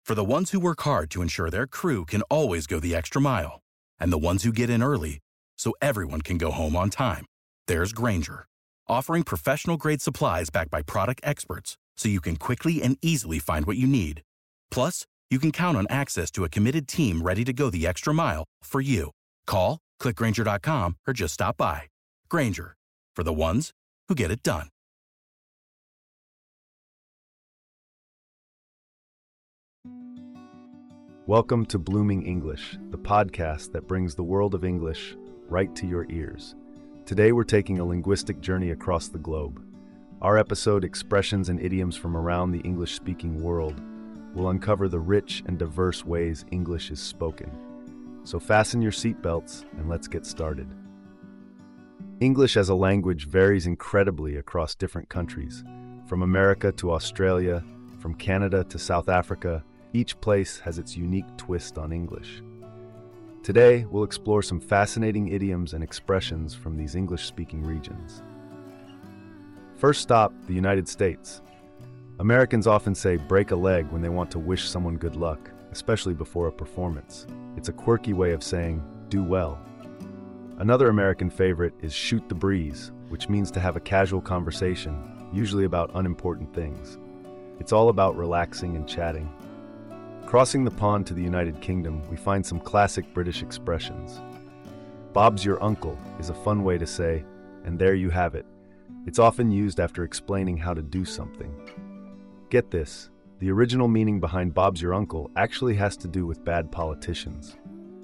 For the ones who work hard to ensure their crew can always go the extra mile, and the ones who get in early so everyone can go home on time, there's Grainger, offering professional-grade supplies backed by product experts so you can quickly and easily find what you need. Plus, you can count on access to a committed team ready to go the extra mile for you. Call, click Grainger.com, or just stop by. Grainger, for the ones who get it done. Welcome to Blooming English, the podcast that brings the world of English right to your ears. Today we're taking a linguistic journey across the globe. Our episode, Expressions and Idioms from Around the English-Speaking World, will uncover the rich and diverse ways English is spoken. So fasten your seatbelts and let's get started. English as a language varies incredibly across different countries. From America to Australia, from Canada to South Africa, each place has its unique twist on English. Today, we'll explore some fascinating idioms and expressions from these English-speaking regions. First stop, the United States. Americans often say break a leg when they want to wish someone good luck, especially before a performance. It's a quirky way of saying do well. Another American favorite is shoot the breeze, which means to have a casual conversation, usually about unimportant things. It's all about relaxing and chatting. Crossing the pond to the United Kingdom, we find some classic British expressions. Bob's your uncle is a fun way to say, and there you have it. It's often used after explaining how to do something. Get this, the original meaning behind Bob's your uncle actually has to do with bad politicians.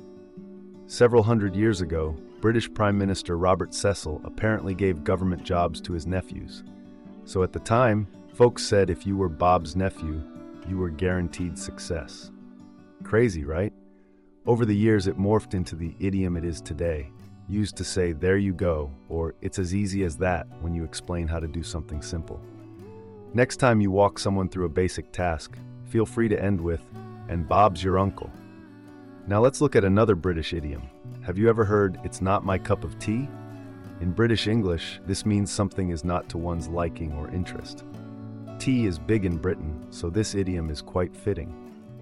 Several hundred years ago, British Prime Minister Robert Cecil apparently gave government jobs to his nephews. So at the time, folks said if you were Bob's nephew, you were guaranteed success. Crazy, right? Over the years, it morphed into the idiom it is today, used to say, there you go, or it's as easy as that when you explain how to do something simple. Next time you walk someone through a basic task, feel free to end with, and Bob's your uncle. Now let's look at another British idiom. Have you ever heard, it's not my cup of tea? In British English, this means something is not to one's liking or interest. Tea is big in Britain, so this idiom is quite fitting.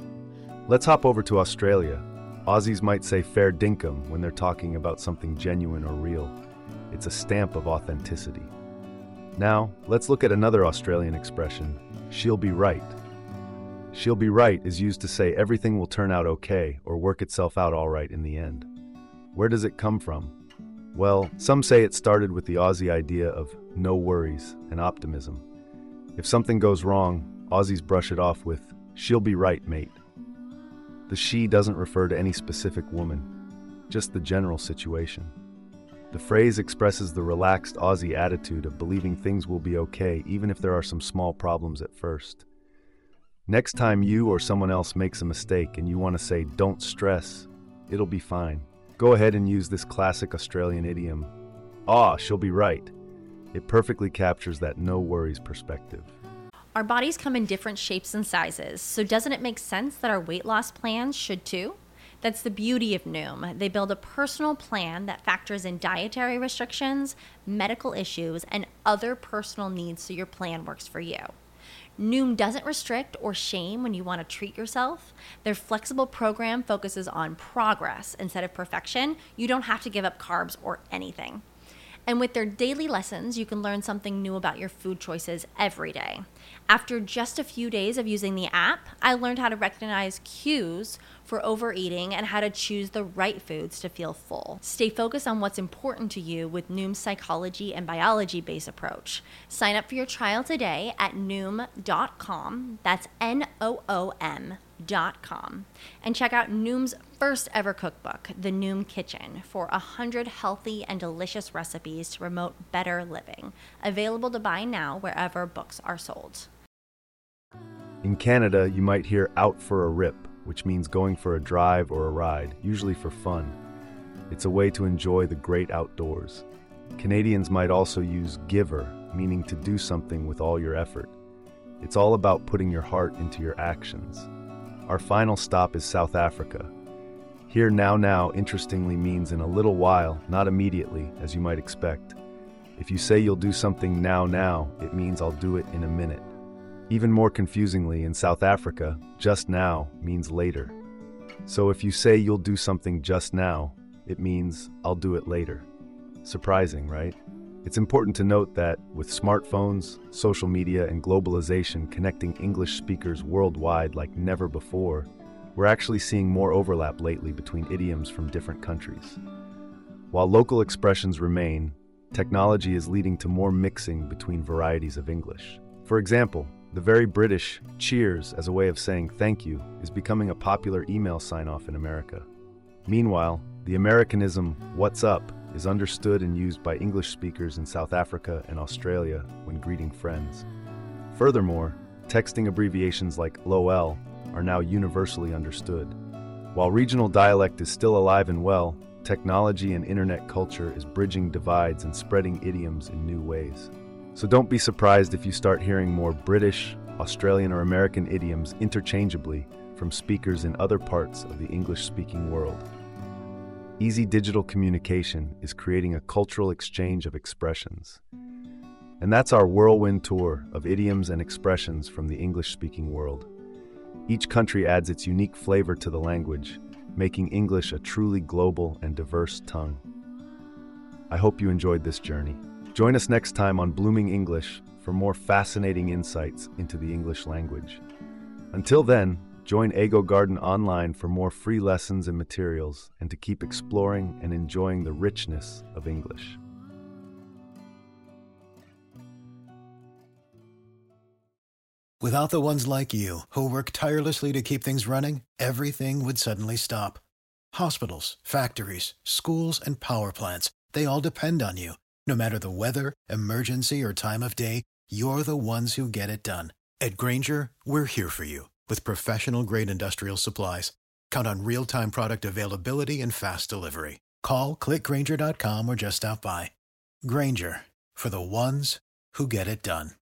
Let's hop over to Australia. Aussies might say fair dinkum when they're talking about something genuine or real. It's a stamp of authenticity. Now, let's look at another Australian expression, she'll be right. She'll be right is used to say everything will turn out okay or work itself out all right in the end. Where does it come from? Well, some say it started with the Aussie idea of no worries and optimism. If something goes wrong, Aussies brush it off with, she'll be right, mate. The she doesn't refer to any specific woman, just the general situation. The phrase expresses the relaxed Aussie attitude of believing things will be okay even if there are some small problems at first. Next time you or someone else makes a mistake and you want to say, don't stress, it'll be fine. Go ahead and use this classic Australian idiom, she'll be right. It perfectly captures that no worries perspective. Our bodies come in different shapes and sizes, so doesn't it make sense that our weight loss plans should too? That's the beauty of Noom. They build a personal plan that factors in dietary restrictions, medical issues, and other personal needs so your plan works for you. Noom doesn't restrict or shame when you want to treat yourself. Their flexible program focuses on progress instead of perfection. You don't have to give up carbs or anything. And with their daily lessons, you can learn something new about your food choices every day. After just a few days of using the app, I learned how to recognize cues for overeating and how to choose the right foods to feel full. Stay focused on what's important to you with Noom's psychology and biology-based approach. Sign up for your trial today at Noom.com. That's Noom.com. And check out Noom's first ever cookbook, The Noom Kitchen, for 100 healthy and delicious recipes to promote better living. Available to buy now wherever books are sold. In Canada, you might hear out for a rip, which means going for a drive or a ride, usually for fun. It's a way to enjoy the great outdoors. Canadians might also use giver, meaning to do something with all your effort. It's all about putting your heart into your actions. Our final stop is South Africa. Here now interestingly means in a little while, not immediately, as you might expect. If you say you'll do something now, it means I'll do it in a minute. Even more confusingly, in South Africa, just now means later. So if you say you'll do something just now, it means I'll do it later. Surprising, right? It's important to note that with smartphones, social media, and globalization connecting English speakers worldwide like never before, we're actually seeing more overlap lately between idioms from different countries. While local expressions remain, technology is leading to more mixing between varieties of English. For example, the very British cheers as a way of saying thank you is becoming a popular email sign-off in America. Meanwhile, the Americanism "what's up" is understood and used by English speakers in South Africa and Australia when greeting friends. Furthermore, texting abbreviations like LOL are now universally understood. While regional dialect is still alive and well, technology and internet culture is bridging divides and spreading idioms in new ways. So don't be surprised if you start hearing more British, Australian, or American idioms interchangeably from speakers in other parts of the English-speaking world. Easy digital communication is creating a cultural exchange of expressions. And that's our whirlwind tour of idioms and expressions from the English-speaking world. Each country adds its unique flavor to the language, making English a truly global and diverse tongue. I hope you enjoyed this journey. Join us next time on Blooming English for more fascinating insights into the English language. Until then, join Ego Garden online for more free lessons and materials and to keep exploring and enjoying the richness of English. Without the ones like you, who work tirelessly to keep things running, everything would suddenly stop. Hospitals, factories, schools, and power plants, they all depend on you. No matter the weather, emergency, or time of day, you're the ones who get it done. At Grainger, we're here for you with professional-grade industrial supplies. Count on real-time product availability and fast delivery. Call, click Grainger.com, or just stop by. Grainger, for the ones who get it done.